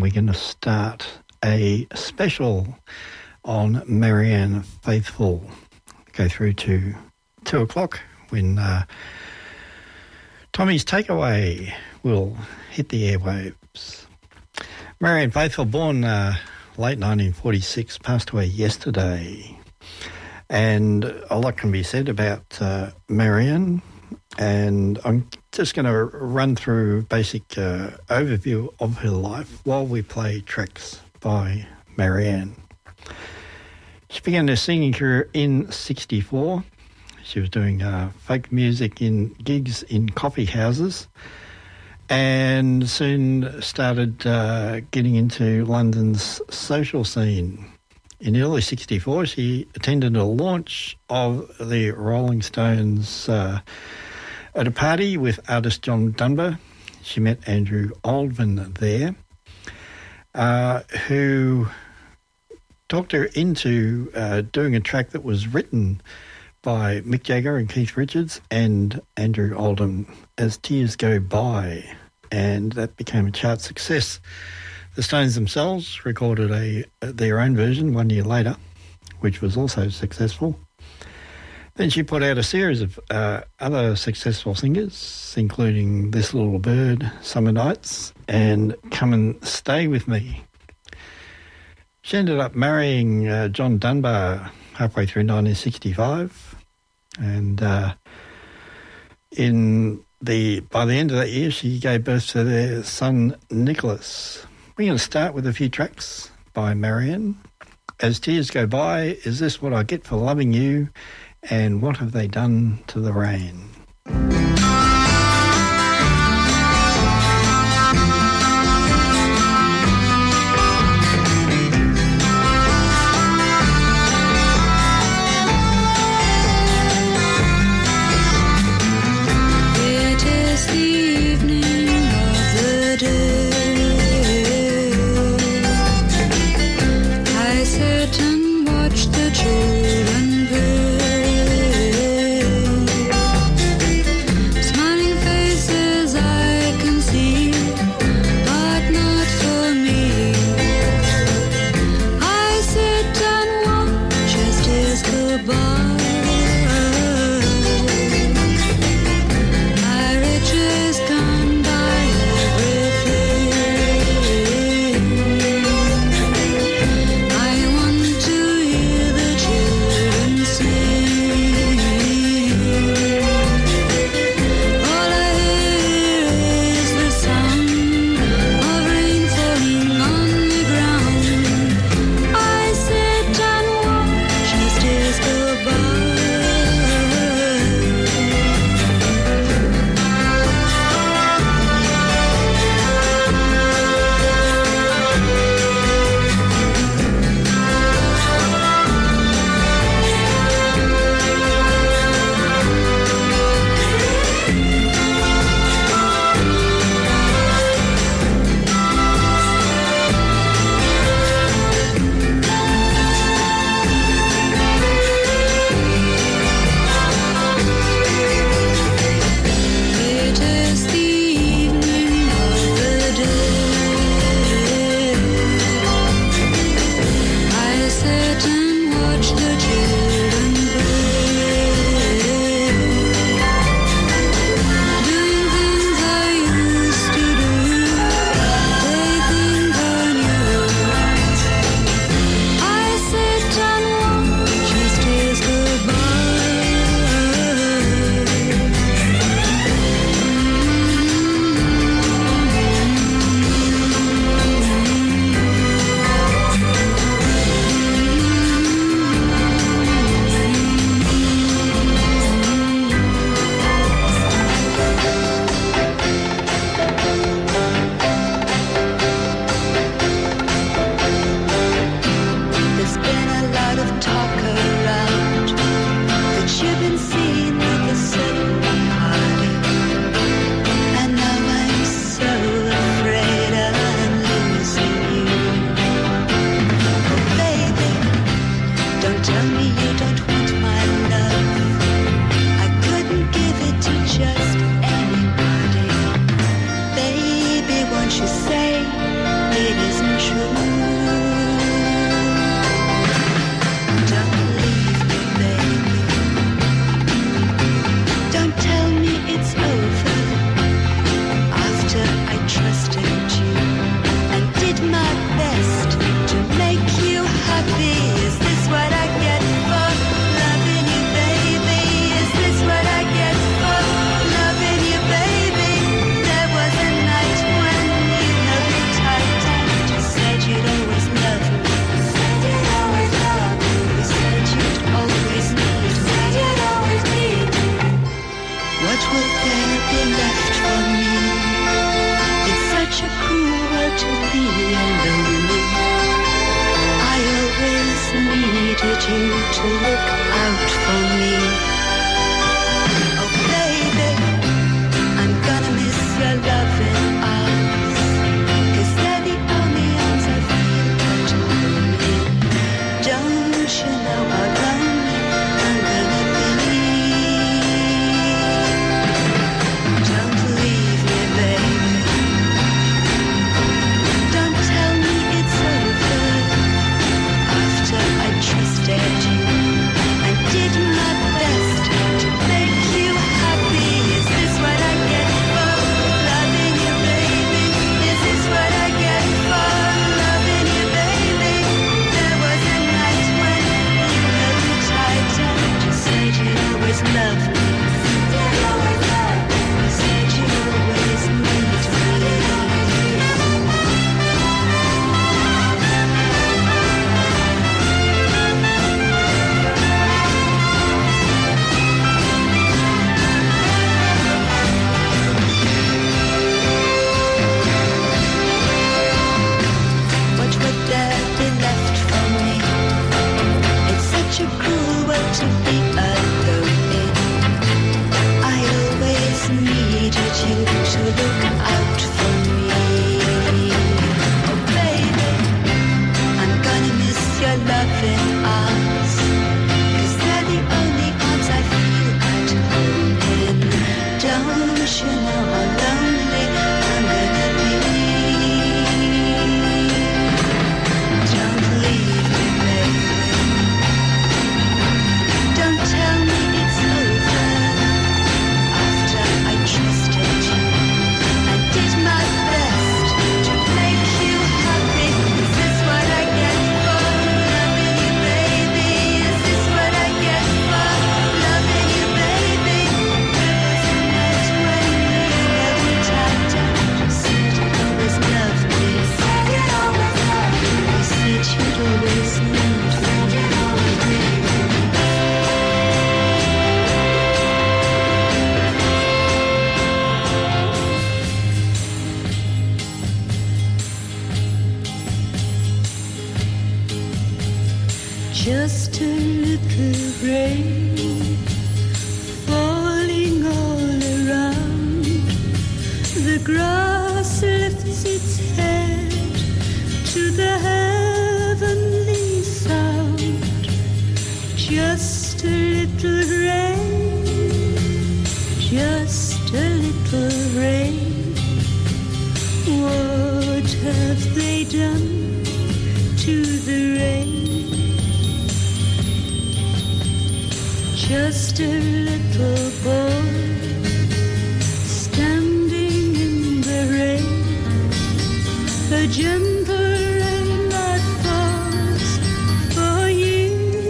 We're going to start a special on Marianne Faithfull. Go through to 2 o'clock when Tommy's Takeaway will hit the airwaves. Marianne Faithfull, born late 1946, passed away yesterday. And a lot can be said about Marianne. And I'm just going to run through a basic overview of her life while we play tracks by Marianne. She began her singing career in '64. She was doing folk music in gigs in coffee houses and soon started getting into London's social scene. In early '64, she attended a launch of the Rolling Stones at a party with artist John Dunbar. She met Andrew Oldham there, who talked her into doing a track that was written by Mick Jagger and Keith Richards and Andrew Oldham, As Tears Go By, and that became a chart success. The Stones themselves recorded their own version 1 year later, which was also successful. Then she put out a series of other successful singers, including This Little Bird, Summer Nights, and Come and Stay With Me. She ended up marrying John Dunbar halfway through 1965, and by the end of that year, she gave birth to their son, Nicholas. We're going to start with a few tracks by Marianne. As Tears Go By, Is This What I Get for Loving You, and What Have They Done to the Rain? Children play. you to look out for me. Oh baby, I'm gonna miss your loving arms, 'cause they're the only arms I feel at home in. Don't you know how lonely I'm gonna be? Don't leave me, baby. Don't tell me it's over after I trusted you and did my best to make you happy. Is this what I get for loving you, baby? Is this what I get for loving you, baby? There was a night when you held me tight and you said you'd always love me. You said you'd always need me. What would there be left for me? It's such a cruel world to be alone in. I always needed you to look out for me. Oh baby, I'm gonna miss your loving arms, 'cause they're the only arms I feel at home in. Don't you know how lonely I'm gonna be? Don't leave me, baby. Don't tell me it's over after I trusted you and did my best to make you happy. Is this what I get for loving you, baby? Is this what I get for loving you, baby? There was a night when you held me tight and you said you'd always love me. You said you'd always love me. You said you'd always need me. Just a little rain falling all around. The grass lifts its head to the heavenly sound. Just a little rain, just a little rain. What have they done to the rain? Just a little boy standing in the rain, a gentle rain that falls for you,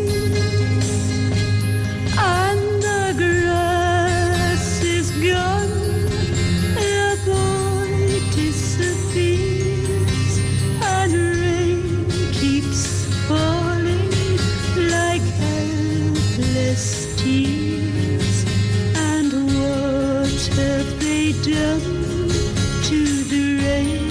and the grass is gone, the boy disappears, and rain keeps falling like helpless tears. And what have they done to the rain?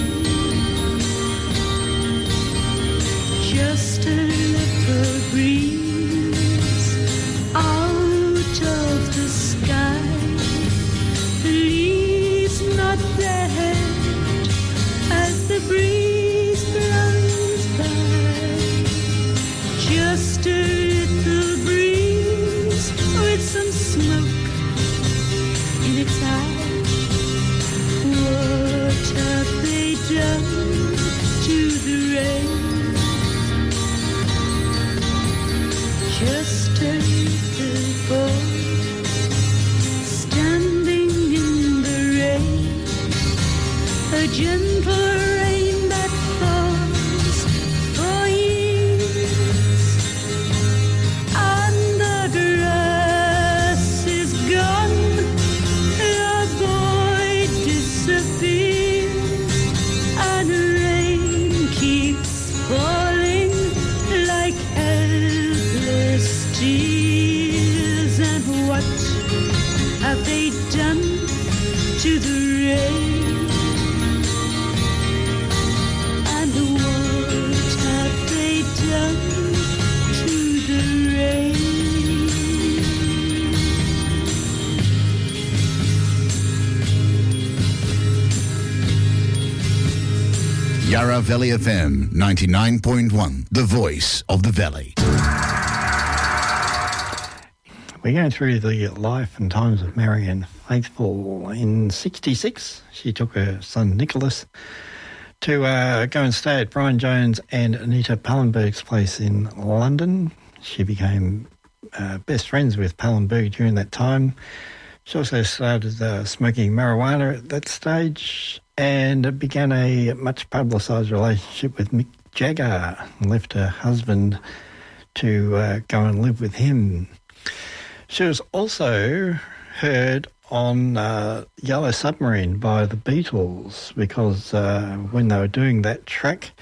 Just a little breeze out of the sky, the leaves nod their head as the breeze blows by. Just a little breeze with some smoke in its eye. What have they done to the rain? Just a little boy standing in the rain, a gentle rain that falls for years, and the grass is gone, the boy disappears, and rain keeps Yarra Valley FM 99.1, the voice of the valley. We're going through the life and times of Marianne Faithfull. In 1966, she took her son Nicholas to go and stay at Brian Jones and Anita Pallenberg's place in London. She became best friends with Pallenberg during that time. She also started smoking marijuana at that stage and began a much publicised relationship with Mick Jagger and left her husband to go and live with him. She was also heard on Yellow Submarine by the Beatles because when they were doing that track,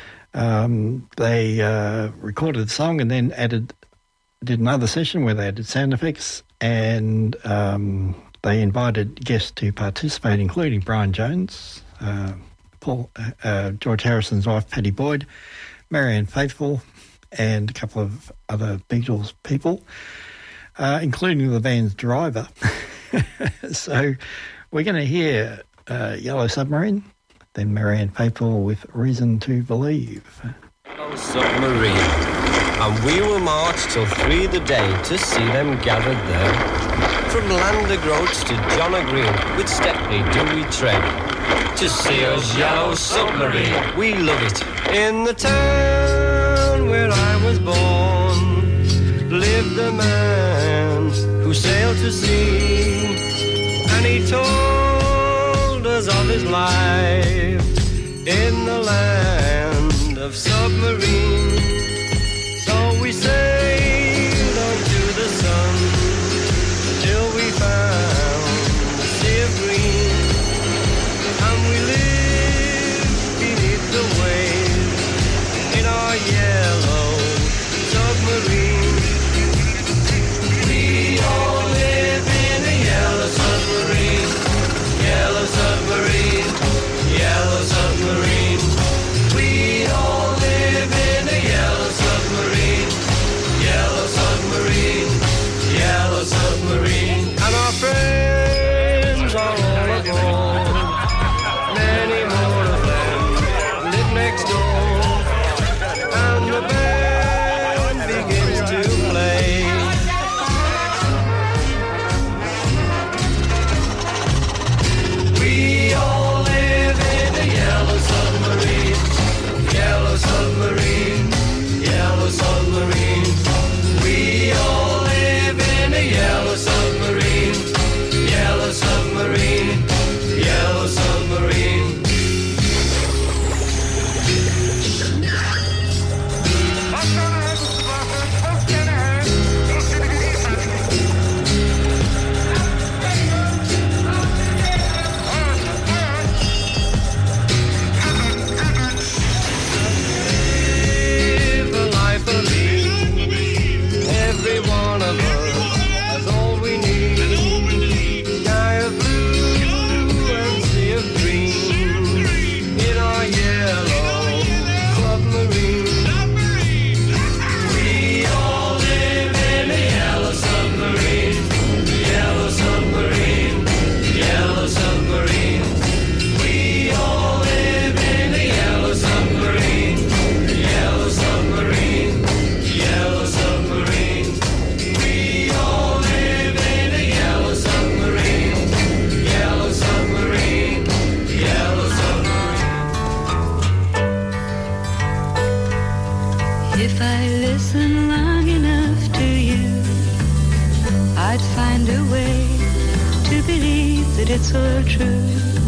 they recorded the song and then did another session where they added sound effects, and they invited guests to participate, including Brian Jones, George Harrison's wife, Pattie Boyd, Marianne Faithfull, and a couple of other Beatles people, including the band's driver. So we're going to hear Yellow Submarine, then Marianne Faithfull with Reason to Believe. Yellow Submarine, and we will march till 3 the day to see them gathered there. From Landergroats to John O'Green, with Stepney do we tread, to see us Yellow Submarine, we love it. In the town where I was born, lived a man who sailed to sea, and he told us of his life in the land of submarine. So we sailed on to the sun till we found the sea of green, and we lived beneath the waves in our yellow submarine. We all live in a yellow submarine, yellow submarine, yellow submarine. We all live in a yellow submarine, yellow submarine, yellow submarine. And our friends are all aboard, many more of them live next door, and the band begins to play. We all live in a yellow submarine, yellow submarine, yellow submarine. We all live in a yellow submarine, yellow submarine, yellow submarine. Live a life of ease. Every one of us has all we need. Sky of blue and sea of green in our yellow submarine. We all live in a yellow submarine, yellow submarine, yellow submarine. We all live in a yellow submarine, yellow submarine, yellow submarine. We all live in a yellow submarine, yellow submarine, yellow submarine. If I listen long enough to you, I'd find a way to believe that it's all true.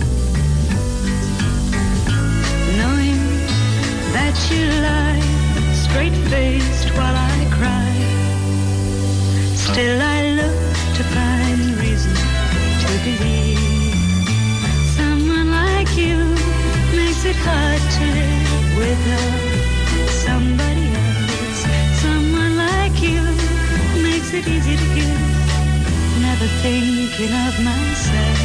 Knowing that you lie straight-faced while I cry, still I look to find reason to believe. Someone like you makes it hard to live without somebody else. Someone like you makes it easy to give, never thinking of myself.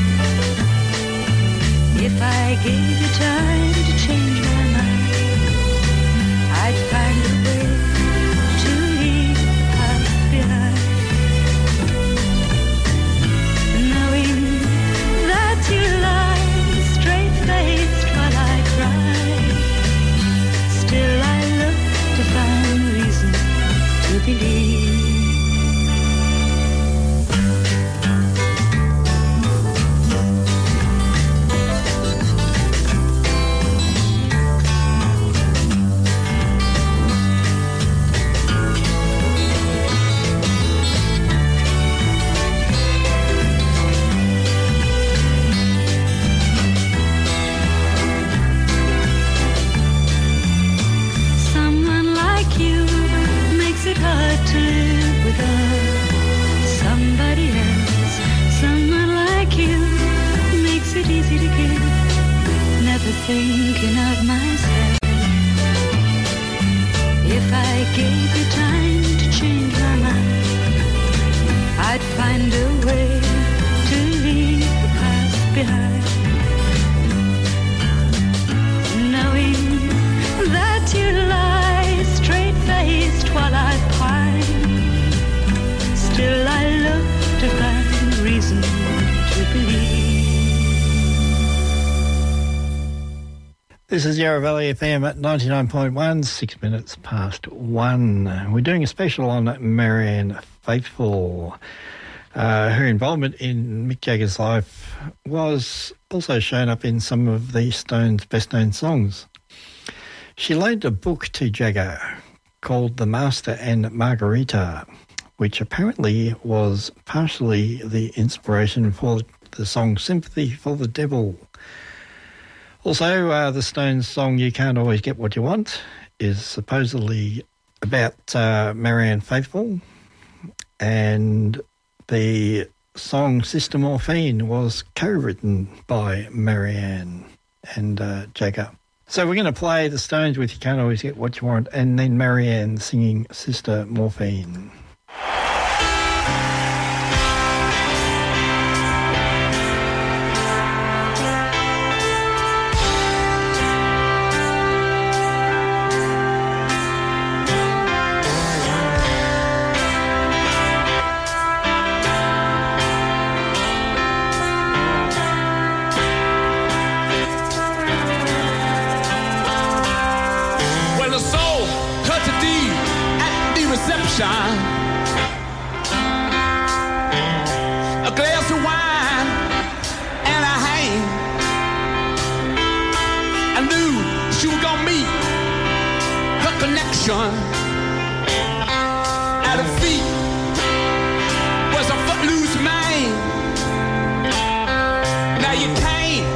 If I gave you time to change my mind, I'd find a way to leave the past behind. Knowing that you lie straight-faced while I cry, hard to live without somebody else. Someone like you makes it easy to give, never thinking of myself. If I gave you time to change my mind, I'd find a way to leave the past behind. Knowing that you lie straight-faced while I pine, still I look to find reason to believe. This is Yarra Valley FM at 99.1, 6 minutes past 1. We're doing a special on Marianne Faithfull. Her involvement in Mick Jagger's life was also shown up in some of the Stones' best-known songs. She loaned a book to Jagger called The Master and Margarita, which apparently was partially the inspiration for the song Sympathy for the Devil. Also, the Stones song You Can't Always Get What You Want is supposedly about Marianne Faithfull, and the song Sister Morphine was co-written by Marianne and Jagger. So we're going to play the Stones with You Can't Always Get What You Want, and then Marianne singing Sister Morphine. A glass of wine and a hand. I knew she was gonna meet her connection. At her feet was a footloose man. Now you can't.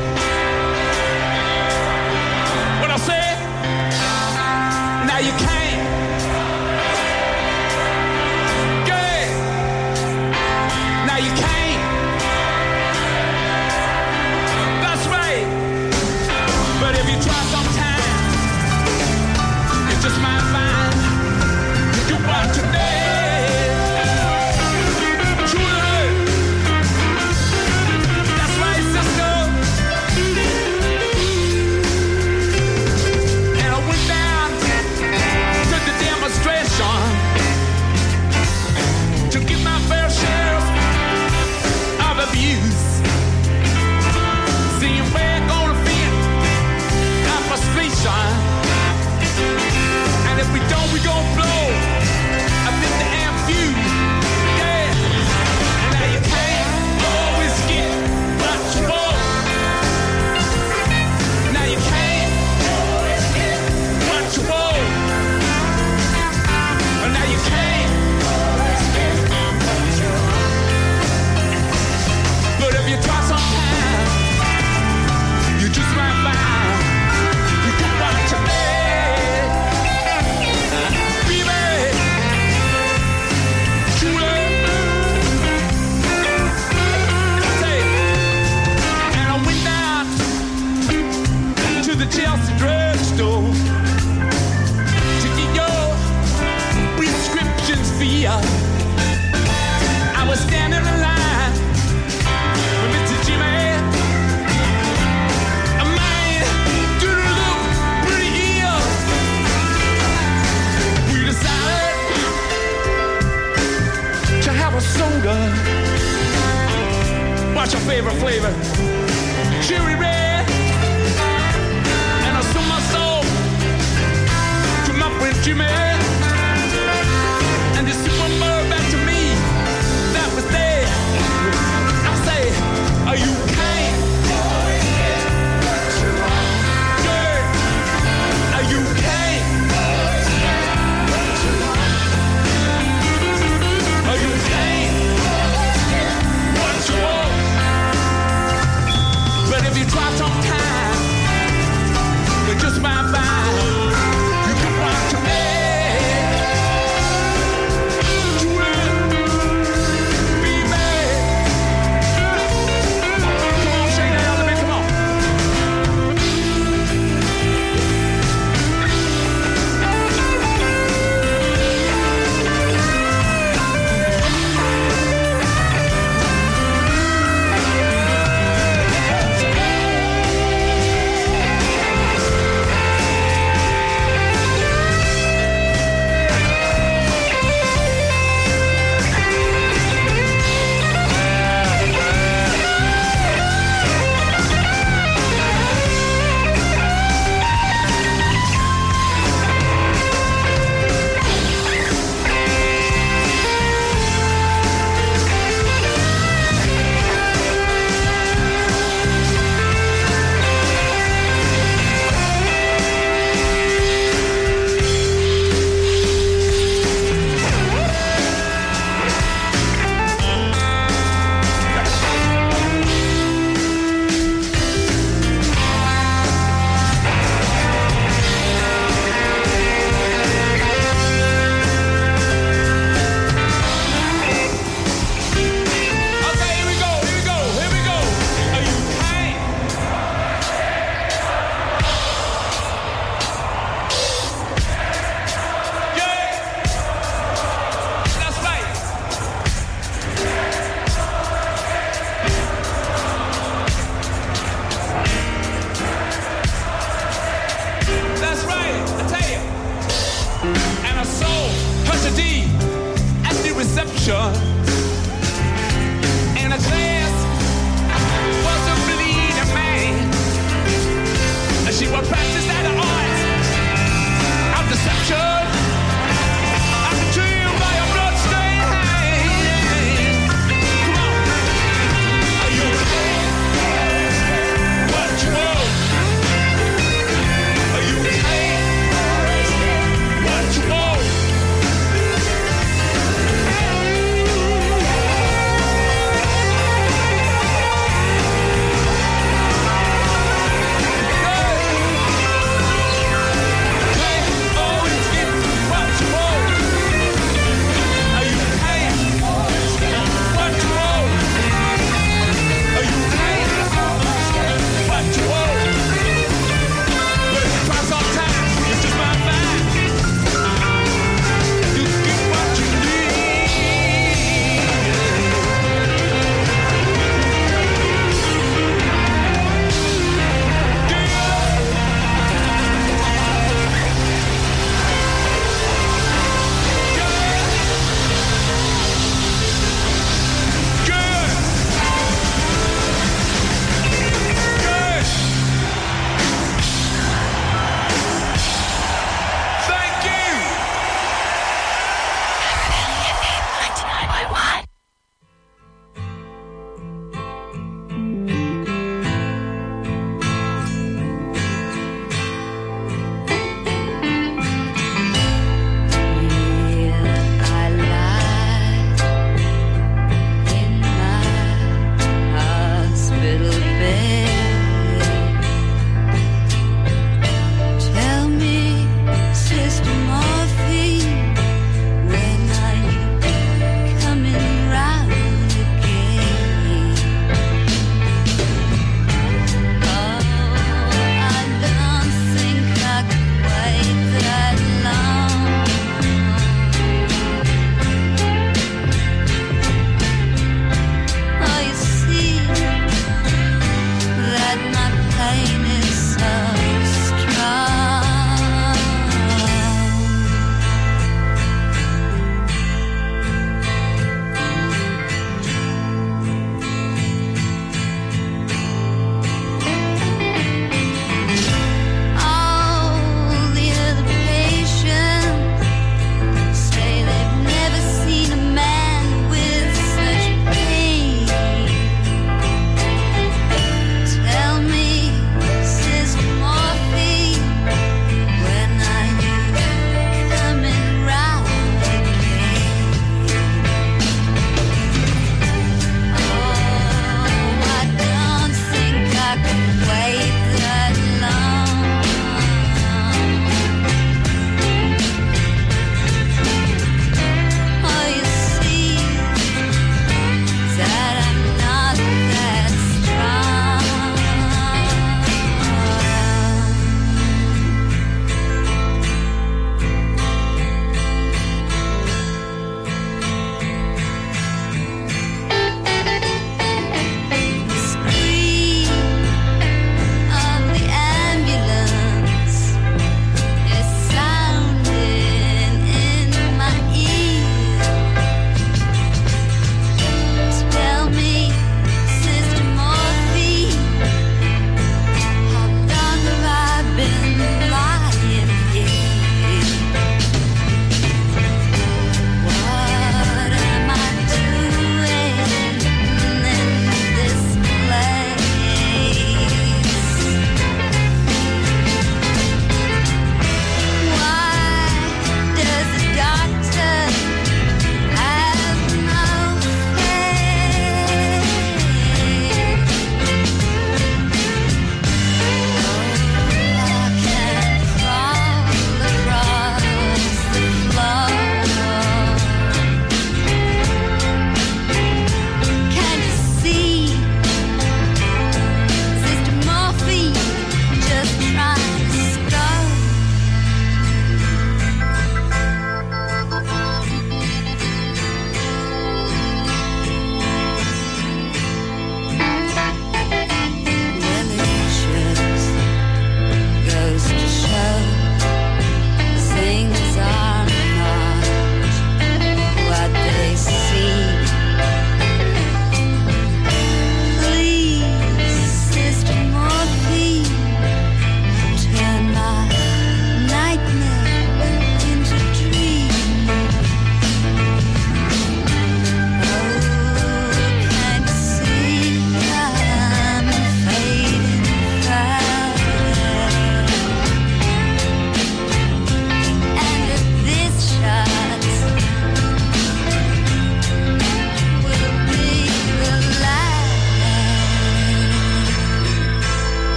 What I said? Now you can't. You can't. That's right. But if you try sometime, you just might find you do what you need. Truly. That's right, sister. And I went down to the demonstration to get my fair share of abuse. Seeing back on the field of frustration. And if we don't, we gon' blow a 50 amp fuse. Yeah. And now you can't always get what you want. Now you can't always get what you want. And now you can't always get what you want. But if you try sometime, you just might find you get what you need. Baby, truly. I tell you, and I went down to the Chelsea drugstore to get your prescriptions for you. I was standing in line with Mr. Jimmy, a man didn't look pretty ill. We decided to have a soda. What's your favorite flavor? Cherry red. And I sold my soul to my friend Jimmy. And this remember back to me that was there. I say, are you can't always get what you want? Girl, are you can't always get what you want? Are you can't always get what you want? But if you try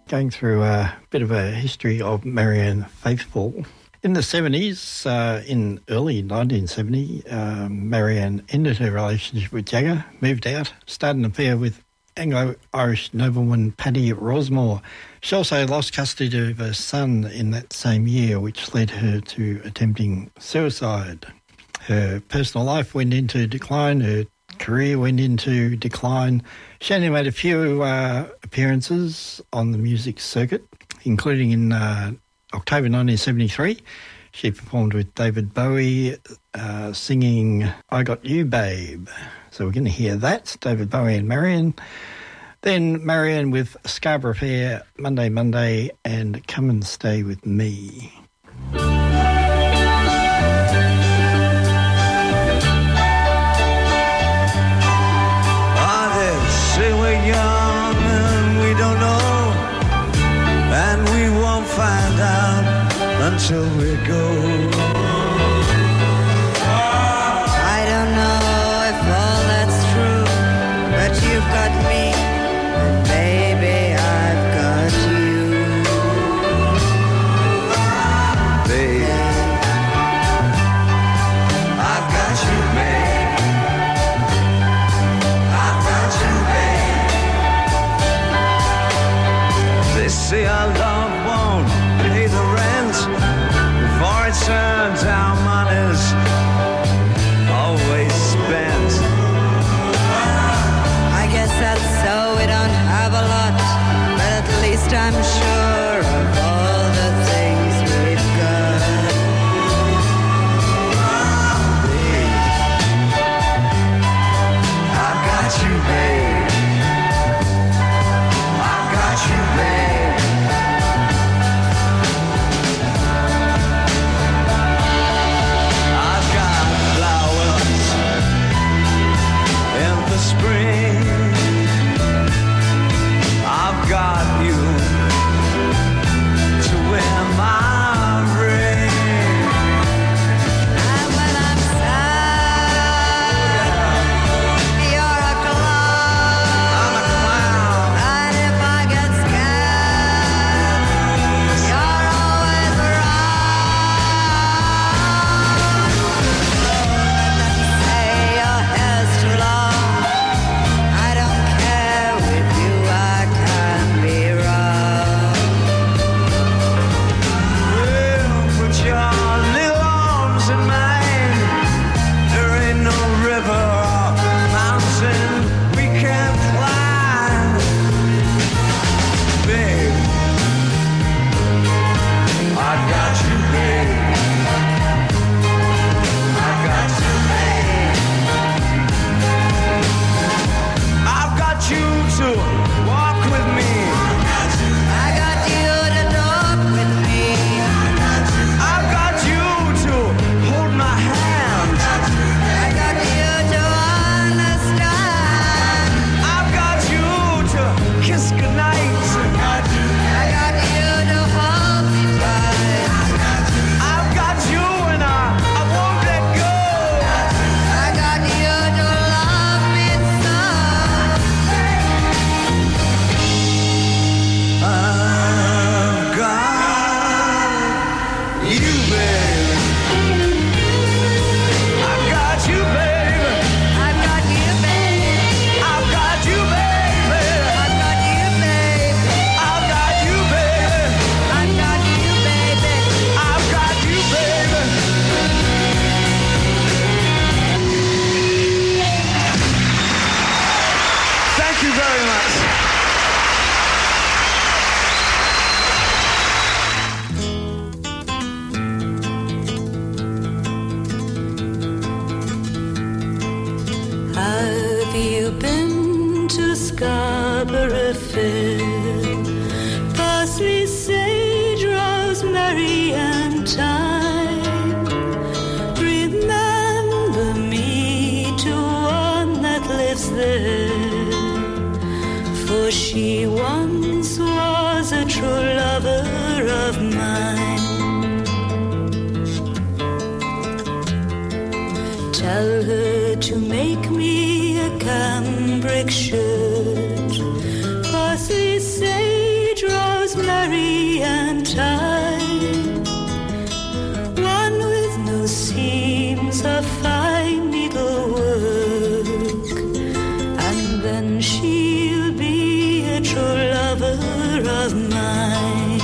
going through a bit of a history of Marianne Faithfull. In the 70s, in early 1970, Marianne ended her relationship with Jagger, moved out, started an affair with Anglo-Irish noblewoman Paddy Rosmore. She also lost custody of her son in that same year, which led her to attempting suicide. Her personal life went into decline, her career went into decline. She only made a few appearances on the music circuit, including in October 1973. She performed with David Bowie singing I Got You, Babe. So we're going to hear that, David Bowie and Marianne. Then Marianne with Scarborough Fair, Monday, Monday, and Come and Stay With Me. Say we're young and we don't know, and we won't find out until we go. I don't know if all that's true, but you've got me, and baby, I've got you. Babe, I've got you, babe. I've got you, babe. They say our love won't pay the rent before it turns our money's always spent. I guess that's so we don't have a lot, but at least I'm sure of all the things we've got. Babe, I've got you, babe. I've got you, babe. I've got flowers in the spring. I've got you to wear my ring. And when I'm sad, you're a clown. I'm a clown. And if I get scared, you're always around. Say your hair's too long. I don't care with you, I can be wrong. Well, put your little arms in mine. There ain't no river or mountain we can't climb. Babe, I've got you, babe. I've got you, babe. I've got you to walk with me. I got you to talk with me. I've got you to hold my hand. I got you to understand. I've got you to kiss goodnight. I got you to hold me tight. I've got you and I won't let go. I got you to love me so. I've got you, baby. I've got you, baby. I've got you, babe. I've got you, baby. I've got you, babe. I've got you, baby. I've got you, baby. I've got you, baby. Thank you very much. Have you been to Scarborough Fair? Parsley, sage, rosemary, and thyme. Remember me to one that lives there, for she once was a true lover of mine. Tell her to make me a cambric shirt, parsley, sage, rose, merry and tight, one with no seams of fine needlework, and then she'll be a true lover of mine.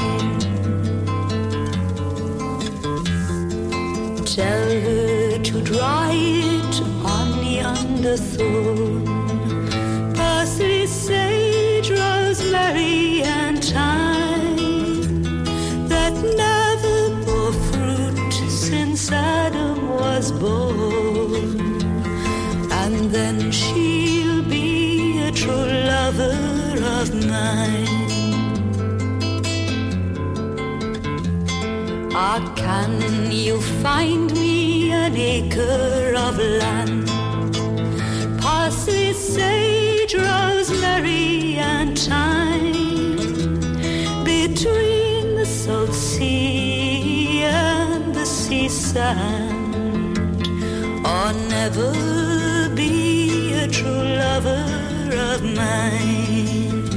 Tell her to dry it on yonder thorn, parsley, sage, rosemary, and thyme, that never bore fruit since Adam was born, and then she'll be a true lover of mine. Ah, can you find me an acre of land, parsley, sage, rosemary, and thyme, between the salt sea and the sea sand, or never be a true lover of mine?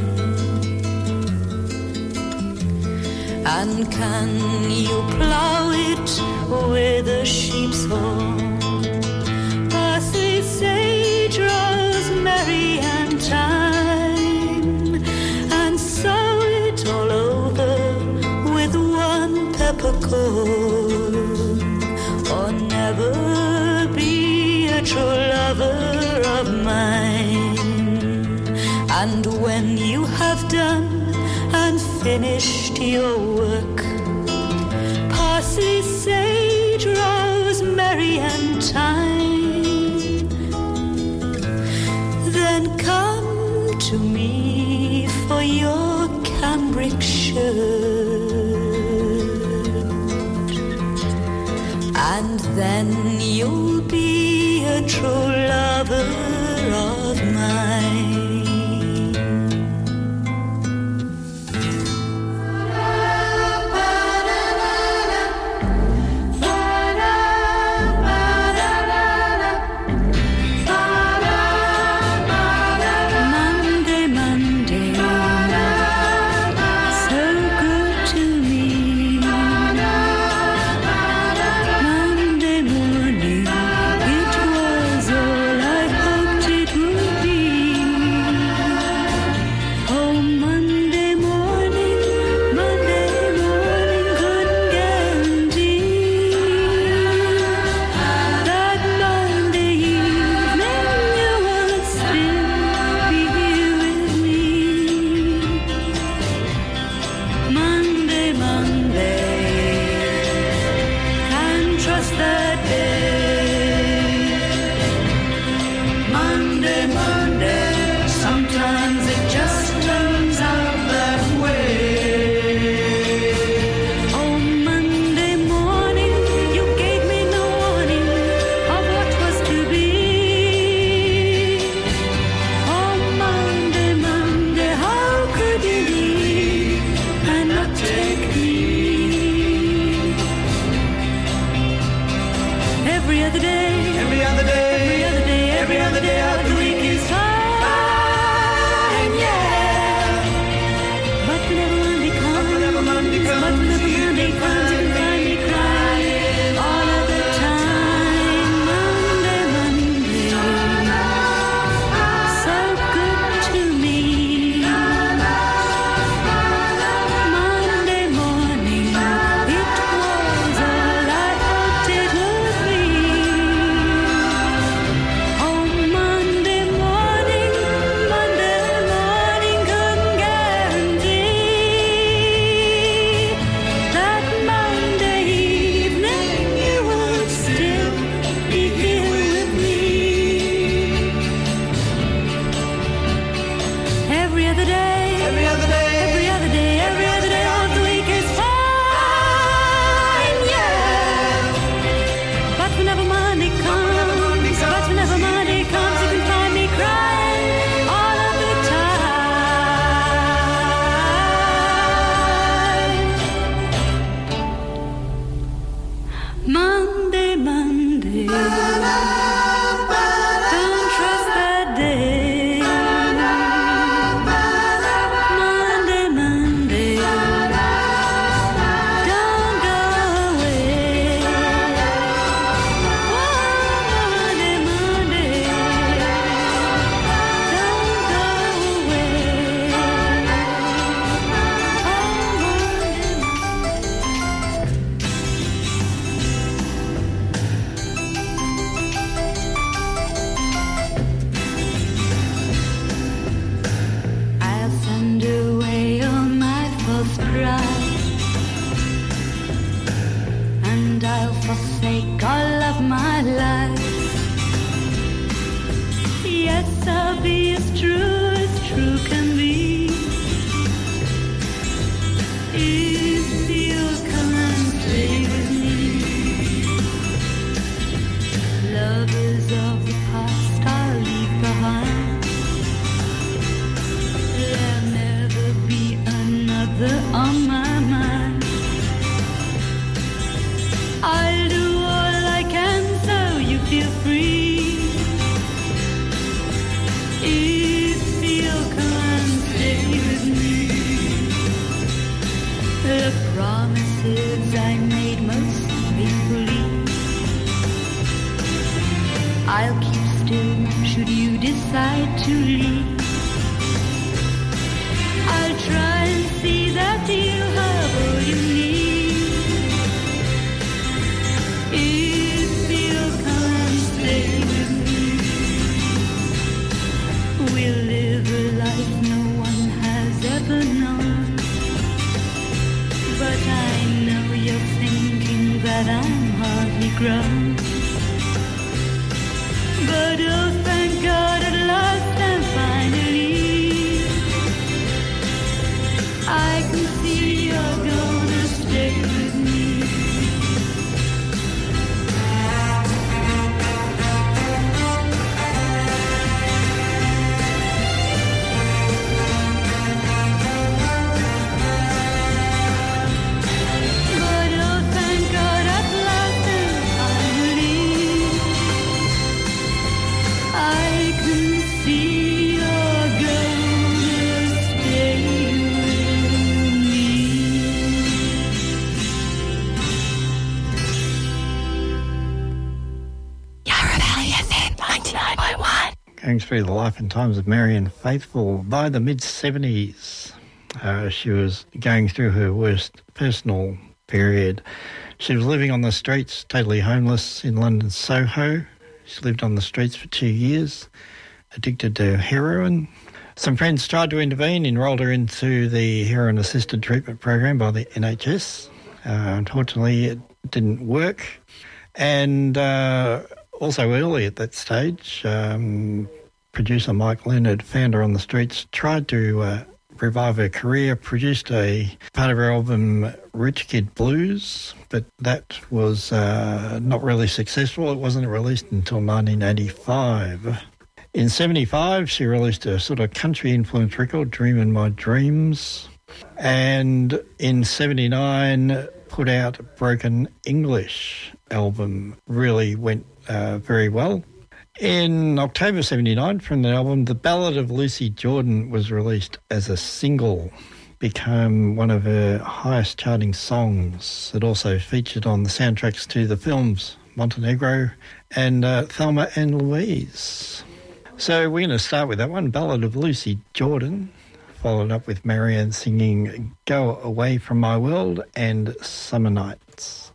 And can you plough it with a sheep's horn, parsley, sage, rosemary, and thyme, and sow it all over with one peppercorn, or never be a true lover of mine? And when you have done and finished your work, parsley, sage, rosemary, and thyme, then come to me for your cambric shirt, and then you'll be a true lover of mine. Monday morning, it was all I hoped sake, all of my life. Yes, I'll be as true can be. If you'll come and stay with me. Love is of the past I'll leave behind. There'll never be another on my mind. I'll do all I can so you feel free. If you'll come and stay with me. The promises I made most faithfully, I'll keep still should you decide to leave. I'll try and see that you have all you need. If you'll come and stay with me, we'll live a life no one has ever known. But I know you're thinking that I'm hardly grown. But oh, thank God at last and finally, I can see you're gonna stay with me. But oh, thank God at last and finally, I can see you're gonna stay with me. Yarra Valley FM 99.1. Going through the life and times of Marianne Faithfull. By the mid-70s, she was going through her worst personal period. She was living on the streets, totally homeless in London Soho. She lived on the streets for 2 years, addicted to heroin. Some friends tried to intervene, enrolled her into the heroin-assisted treatment program by the NHS. Unfortunately, it didn't work. And also early at that stage, producer Mike Leonard found her on the streets, tried to revive her career, produced a part of her album Rich Kid Blues, but that was not really successful. It wasn't released until 1985. In 75, she released a sort of country-influenced record, Dreamin' My Dreams, and in 79 put out Broken English album. Really went very well. In October 79, from the album, The Ballad of Lucy Jordan was released as a single, became one of her highest charting songs. It also featured on the soundtracks to the films Montenegro and Thelma and Louise. So we're going to start with that one, Ballad of Lucy Jordan, followed up with Marianne singing Go Away From My World and Summer Nights.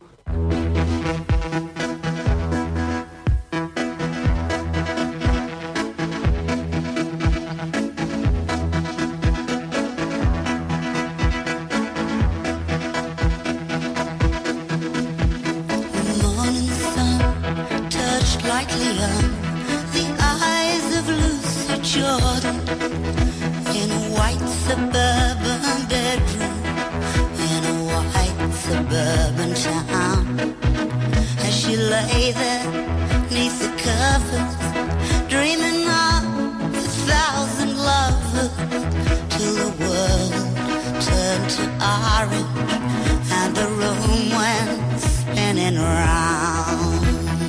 Suburban town, as she lay there neath the covers, dreaming of 1,000 lovers, till the world turned to orange and the room went spinning round.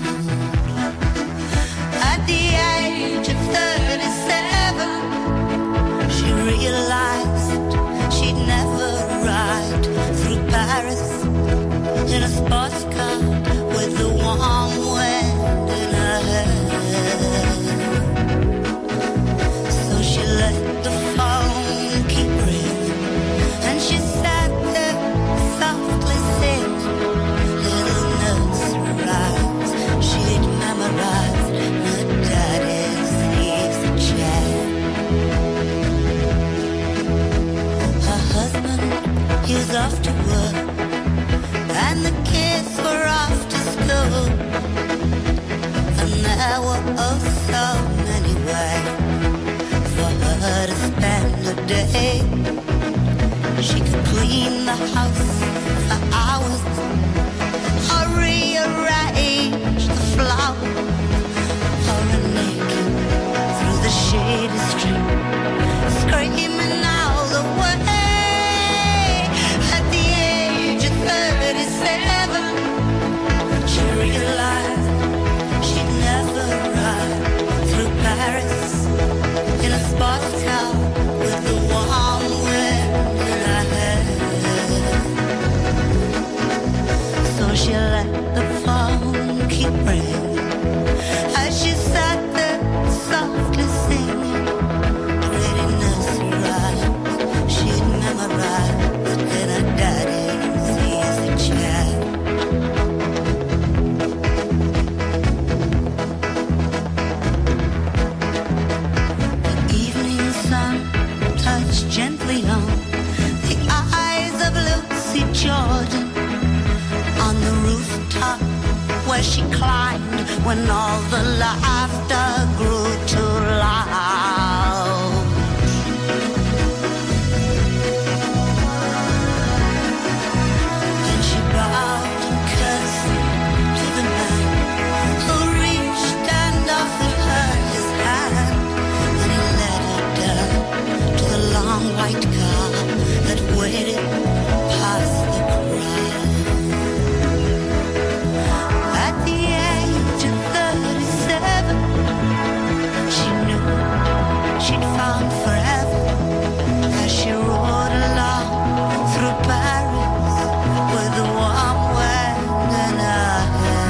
At the age of 37, she realized she'd never ride through Paris in a sports car with the warm wind in her hair. So she let the phone keep ringing, and she sat there softly day. She could clean the house for hours or rearrange the flowers or a naked through the shady street, screaming all the way. At the age of 37, she realized she'd never ride through Paris in a sports car with the warm wind in her hair. So she let the phone keep ringing as she sat there softly singing pretty nursery rhymes she'd memorized in her daddy's easy chair. Gently on the eyes of Lucy Jordan on the rooftop where she climbed when all the laughter grew too loud. Then she bowed and cursed to the man who reached and offered her his hand, and he led her down to the long white car that waited past the crowd. At the age of 37, she knew she'd found forever as she rode along through Paris with the warm wind in her hair.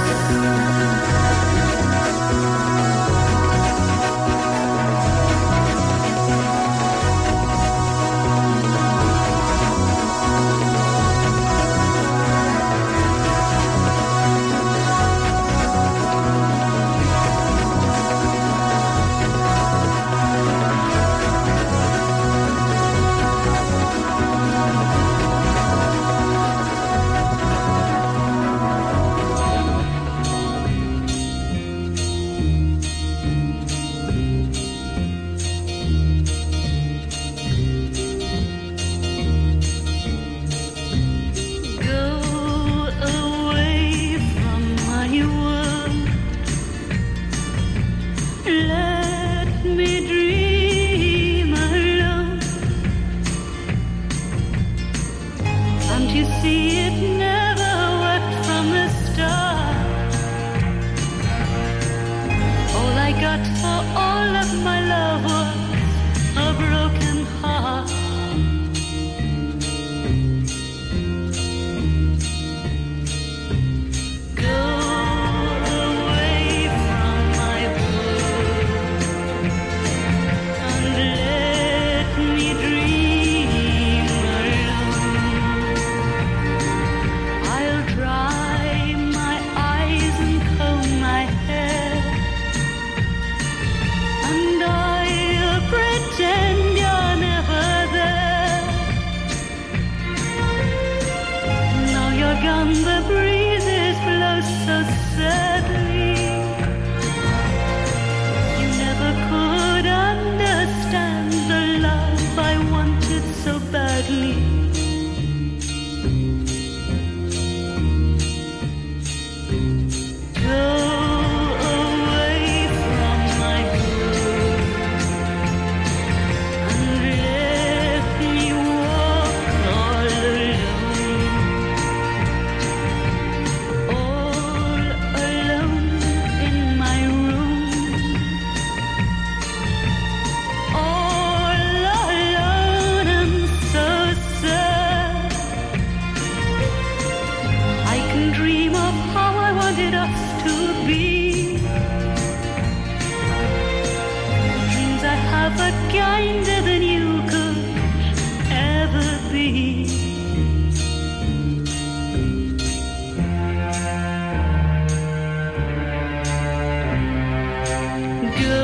Kinder than you could ever be. Go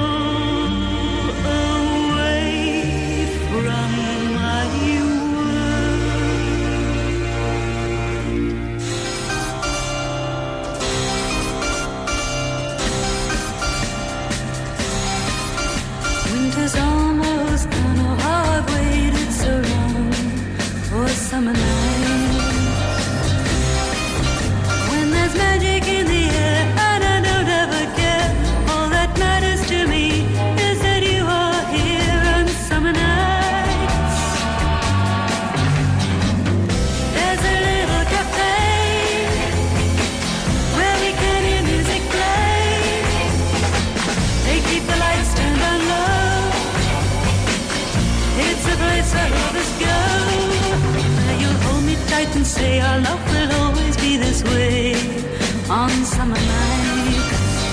away from my Winter's almost gone. summer night. When there's magic in the air and I don't ever care, all that matters to me is that you are here on summer nights. There's a little cafe where we can hear music play. They keep the lights turned on low. It's a place where lovers go. Where you'll hold me tight and say our love will always be this way on summer nights.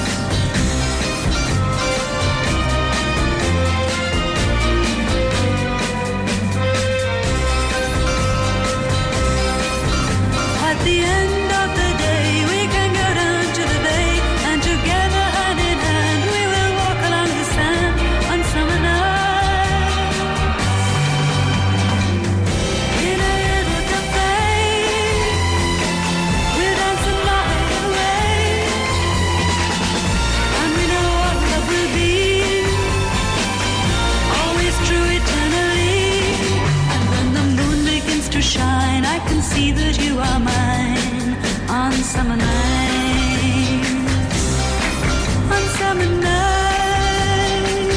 At the end of the day, we can go down to the bay, and together hand in hand, we will walk along the sand on summer nights. In a little cafe, we'll dance and lie awake, and we know what love will be, always true eternally. And when the moon begins to shine, I can see that you are mine on summer nights. On summer nights.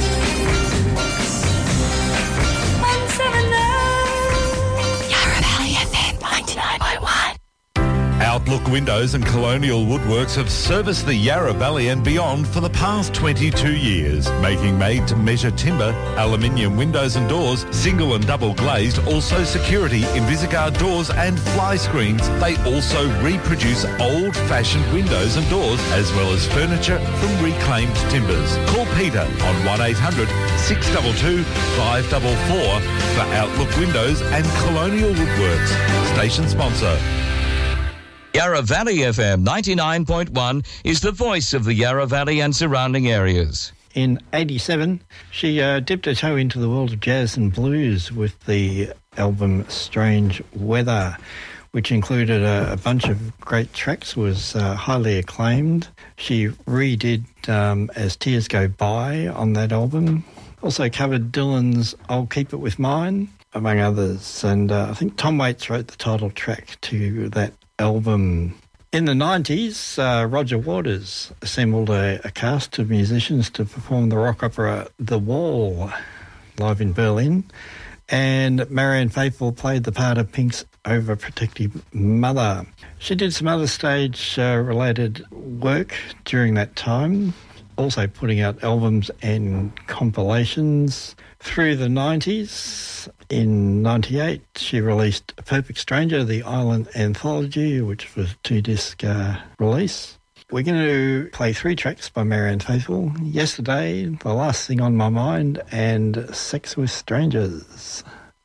On summer nights. Yarra Valley FM 99.1. Outlook Windows and Colonial Woodworks have serviced the Yarra Valley and beyond for the past 22 years, making made-to-measure timber, aluminium windows and doors, single and double glazed, also security, Invisigard doors and fly screens. They also reproduce old-fashioned windows and doors, as well as furniture from reclaimed timbers. Call Peter on 1800 622 544 for Outlook Windows and Colonial Woodworks. Station sponsor. Yarra Valley FM 99.1 is the voice of the Yarra Valley and surrounding areas. In 87, she dipped her toe into the world of jazz and blues with the album Strange Weather, which included a bunch of great tracks, was highly acclaimed. She redid As Tears Go By on that album. Also covered Dylan's I'll Keep It With Mine, among others. And I think Tom Waits wrote the title track to that album. In the 90s, Roger Waters assembled a cast of musicians to perform the rock opera The Wall live in Berlin, and Marianne Faithfull played the part of Pink's overprotective mother. She did some other stage-related work during that time, also putting out albums and compilations. Through the 90s, in 98, she released Perfect Stranger, the Island Anthology, which was a 2-disc release. We're going to play 3 tracks by Marianne Faithfull: Yesterday, The Last Thing on My Mind, and Sex with Strangers.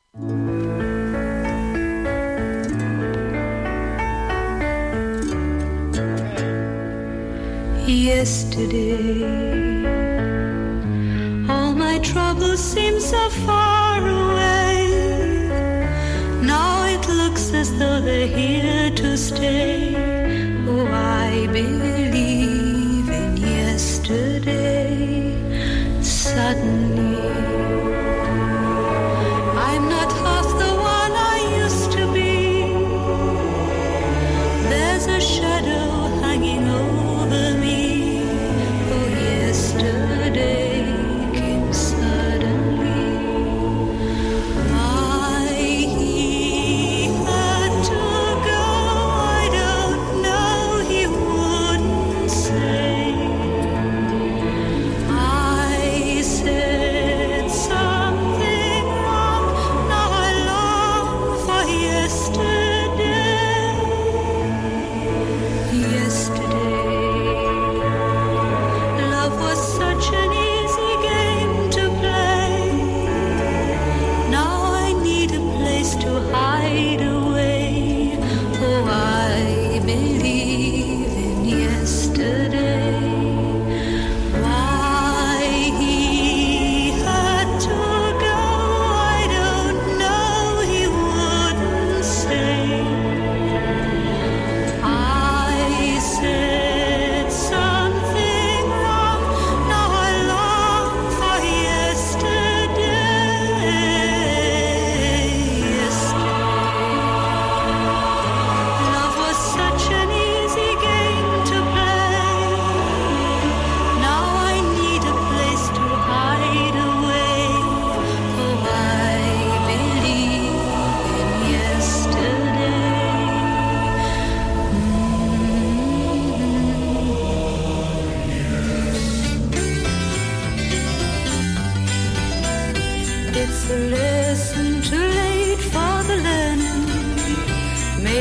Yesterday, all my troubles seem so far away. Now it looks as though they're here to stay. Oh, I believe in yesterday. Suddenly, I'm not half the one I used to be. There's a shadow hanging over me. Oh, yesterday came suddenly. He had to go. I don't know he wouldn't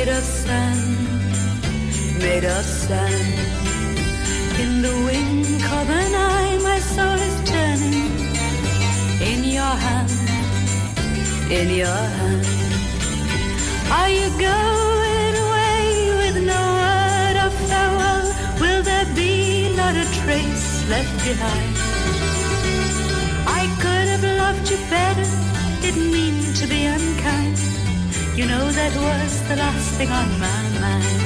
made of sand, made of sand. In the wink of an eye, my soul is turning. In your hand, in your hand. Are you going away with no word of farewell? Will there be not a trace left behind? I could have loved you better, didn't mean to be unkind. You know that was the last thing on my mind.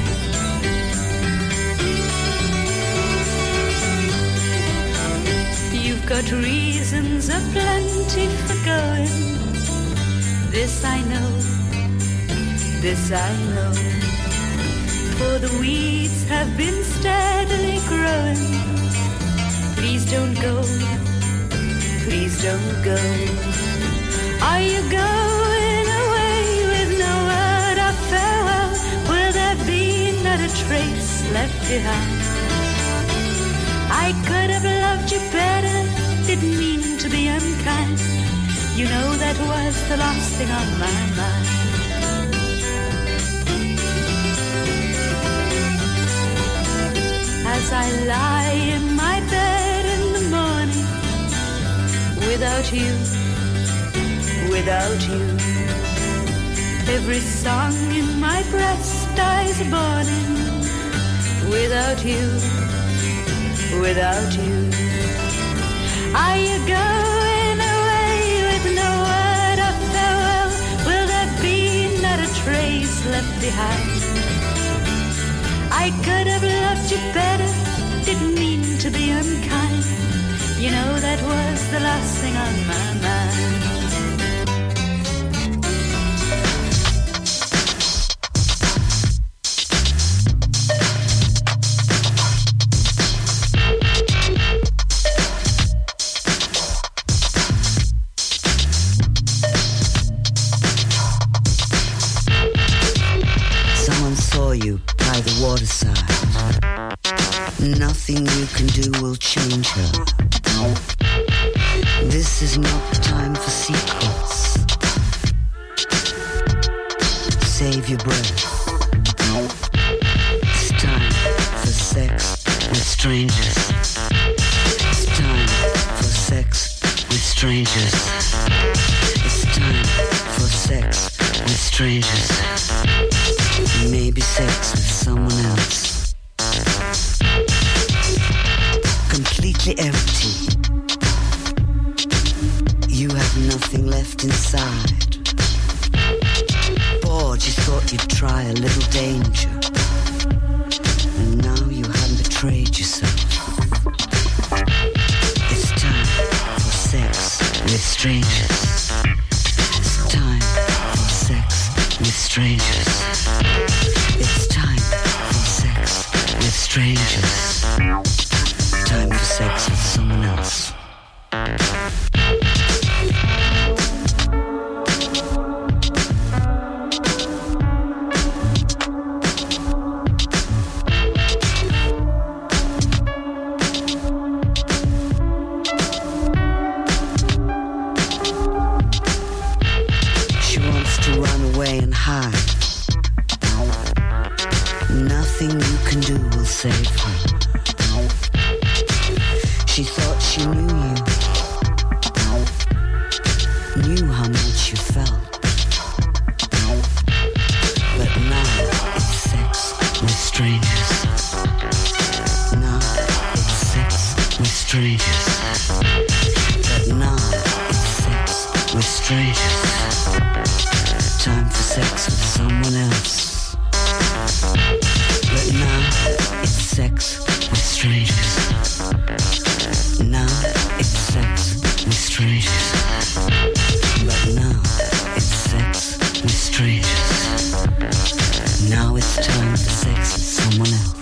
You've got reasons aplenty for going. This I know, this I know. For the weeds have been steadily growing. Please don't go, please don't go. Are you going away with no word of farewell? Will there be not a trace left behind? I could have loved you better, didn't mean to be unkind. You know that was the last thing on my mind. As I lie in my bed in the morning, without you, without you, every song in my breast dies a-borning. Without you, without you. Are you going away with no word of farewell? Will there be not a trace left behind? I could have loved you better, didn't mean to be unkind. You know that was the last thing on my mind. By the waterside, nothing you can do will change her. This is not the time for secrets. Save your breath. It's time for sex with strangers. It's time for sex with strangers. It's time for sex with strangers. Maybe sex with someone else. Completely empty. You have nothing left inside. Bored, you thought you'd try a little danger. And now you have betrayed yourself. It's time for sex with strangers. It's time for sex with strangers. It's time for sex with strangers. Time for sex with someone else. She wants to run away and hide. Nothing you can do will save her. She thought she knew you, knew how much you felt. But now it's sex with strangers. Now it's sex with strangers. But now it's sex with strangers. Time for sex with someone else. But now it's sex with strangers. Now it's sex with strangers. But now it's sex with strangers. Now it's time for sex with someone else.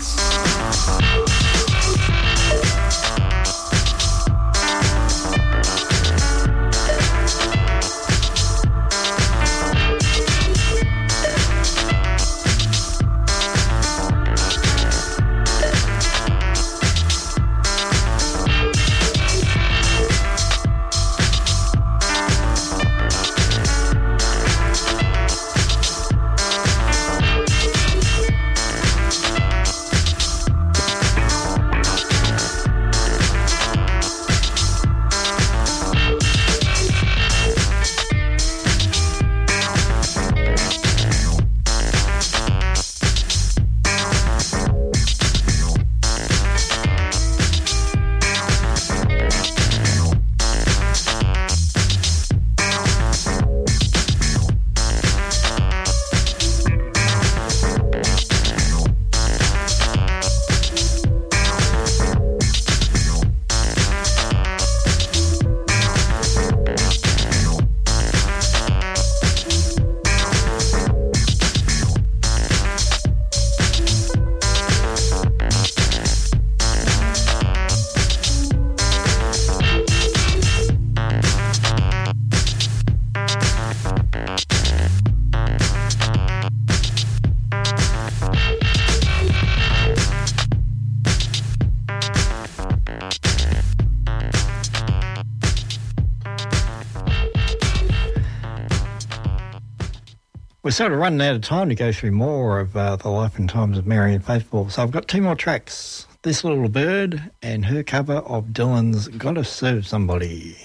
We're sort of running out of time to go through more of the life and times of Marianne Faithfull. So I've got two more tracks. This Little Bird and her cover of Dylan's Gotta Serve Somebody.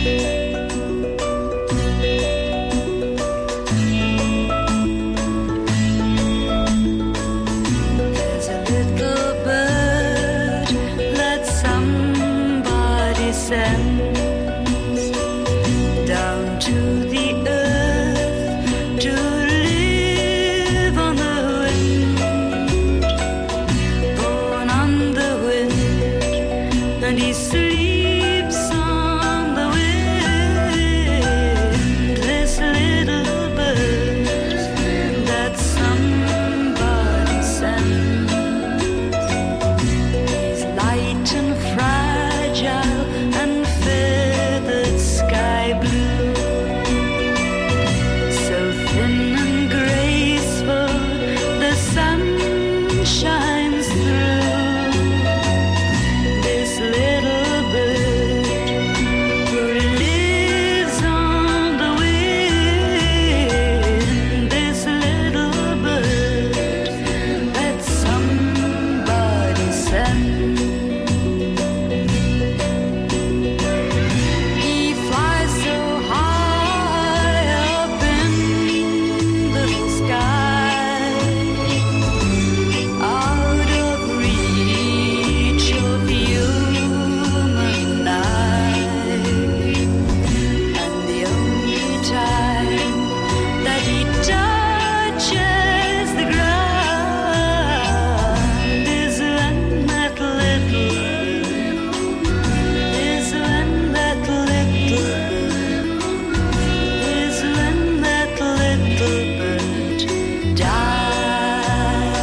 There's a little bird that somebody sends down to the earth to live on the wind, born on the wind, and he sleeps on the wind. This little bird that somebody sends, he's light and fragile and feathered sky blue, so thin and graceful the sun shines through. This little bird who lives on the wind, this little bird that somebody sent. He flies so high up in the sky, out of reach of human eye, and the only time that he touches the ground is when that little bird dies.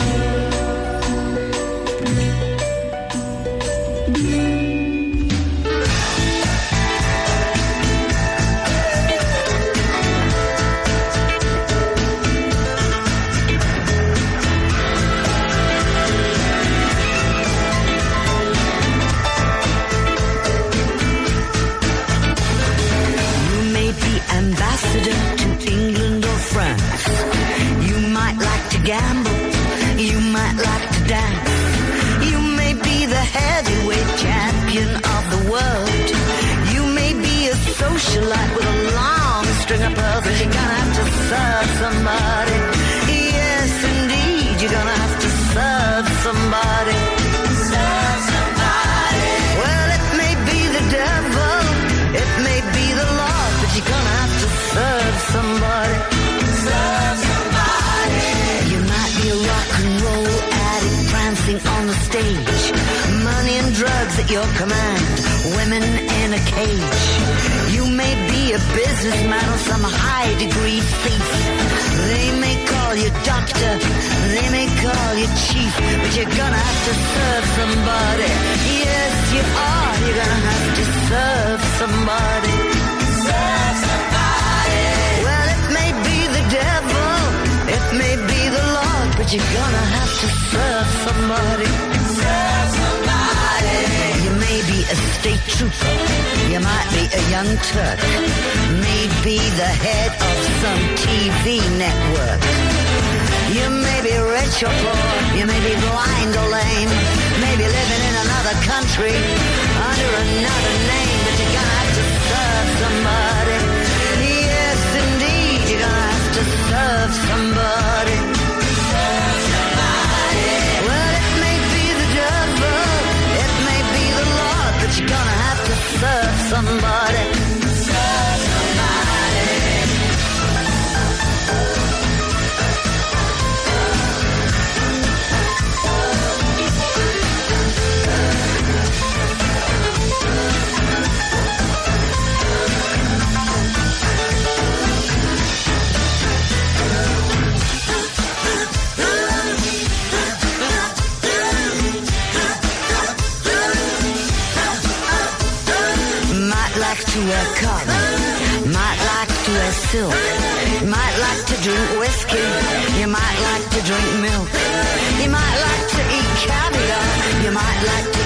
You may be ambassador to England or France. You might like to gamble. You might like to dance. You may be the heavyweight champion of the world. You may be a socialite with a long string of pearls, but you're gonna have to serve somebody. Yes, indeed, you're gonna have to serve somebody. Serve somebody. Well, it may be the devil, it may be the Lord, but you're gonna have to serve somebody. Serve somebody. You might be a rock and roll addict prancing on the stage. Money and drugs at your command, women in a cage. You may be a businessman or some high degree thief. They may call you doctor, they may call you chief, but you're gonna have to serve somebody. Yes, you are. You're gonna have to serve somebody. Serve somebody. Well, it may be the devil, it may be the Lord, but you're gonna have to serve somebody. Serve somebody. You may be a state trooper, you might be a young Turk, maybe the head of some TV network. You may be rich or poor, you may be blind or lame, maybe living in another country under another name, but you're gonna have to serve somebody. Yes, indeed, you're gonna have to serve somebody. Serve somebody. Well, it may be the devil, it may be the Lord, but you're gonna have to serve somebody. Serve somebody. To wear cotton, might like to wear silk, might like to drink whiskey, you might like to drink milk, you might like to eat caviar, you might like to